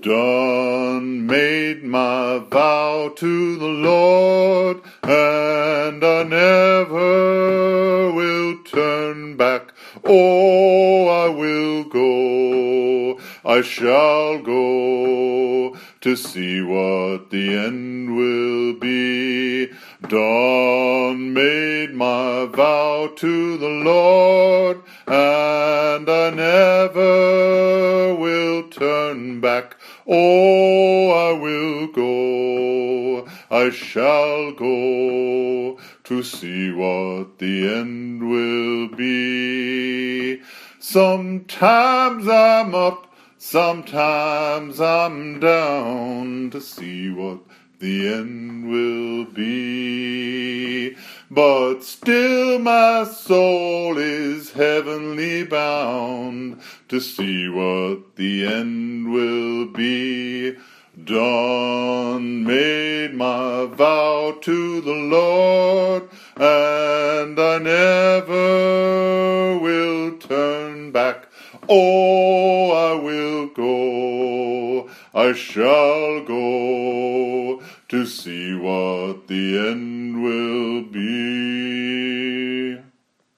Done made my vow to the Lord, and I never will turn back. Oh, I will go, I shall go, to see what the end will be. Done made my vow to the Lord, and I never will turn back. Oh, I will go, I shall go, to see what the end will be. Sometimes I'm up, sometimes I'm down, to see what the end will be. But still my soul is heavenly bound, to see what the end will be. Done made my vow to the Lord, and I never will turn back. Oh, I will go, I shall go, to see what the end will be.